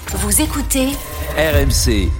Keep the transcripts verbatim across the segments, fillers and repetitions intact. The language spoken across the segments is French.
Vous écoutez R M C.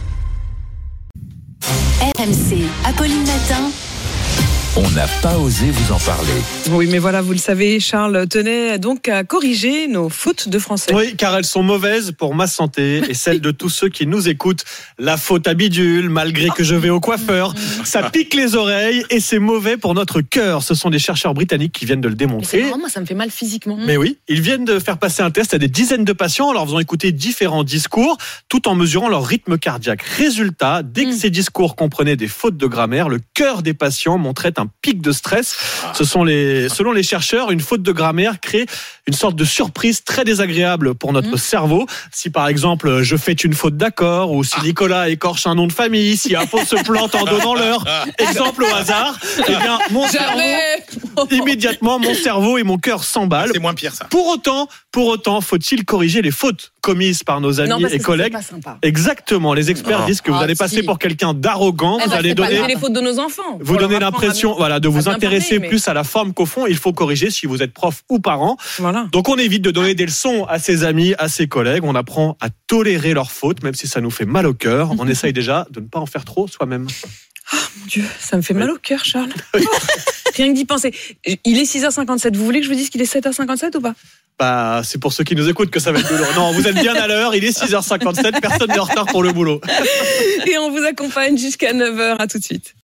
R M C, Apolline Matin. On n'a pas osé vous en parler. Oui, mais voilà, vous le savez, Charles tenait donc à corriger nos fautes de français. Oui, car elles sont mauvaises pour ma santé et celle de tous ceux qui nous écoutent. La faute à bidule, malgré que je vais au coiffeur, ça pique les oreilles et c'est mauvais pour notre cœur. Ce sont des chercheurs britanniques qui viennent de le Mais c'est démontrer. marrant, moi ça me fait mal physiquement. Mais oui, ils viennent de faire passer un test à des dizaines de patients en leur faisant écouter différents discours tout en mesurant leur rythme cardiaque. Résultat, dès que Mm. ces discours comprenaient des fautes de grammaire, le cœur des patients montrait un pic de stress. Ce sont les, selon les chercheurs, une faute de grammaire crée une sorte de surprise très désagréable pour notre Mm. cerveau. Si par exemple, je fais une faute d'accord, ou si Nicolas écorche un nom de famille, si Apo se plante en donnant l'heure, exemple au hasard, eh bien, mon cerveau, immédiatement, mon cerveau et mon cœur s'emballent. C'est moins pire ça. Pour autant, pour autant, faut-il corriger les fautes commises par nos amis Non, parce et que collègues? c'est pas sympa. Exactement. Les experts Non. disent que vous Ah, allez si. passer pour quelqu'un d'arrogant. Eh Vous ben, allez c'est pas donner, les fautes de nos enfants. vous Faut donnez leur apprendre l'impression, à- voilà, de à vous bien intéresser parler, mais- plus à la forme qu'au fond. Il faut corriger si vous êtes prof ou parent. Voilà. Donc on évite de donner des leçons à ses amis, à ses collègues. On apprend à tolérer leurs fautes, même si ça nous fait mal au cœur. On essaye déjà de ne pas en faire trop soi-même. Mon Dieu, ça me fait mal au cœur, Charles. Rien que d'y penser. Il est six heures cinquante-sept. Vous voulez que je vous dise qu'il est sept heures cinquante-sept ou pas? Bah, c'est pour ceux qui nous écoutent que ça va être douloureux. Non, vous êtes bien à l'heure. Il est six heures cinquante-sept. Personne n'est en retard pour le boulot. Et on vous accompagne jusqu'à neuf heures. À tout de suite.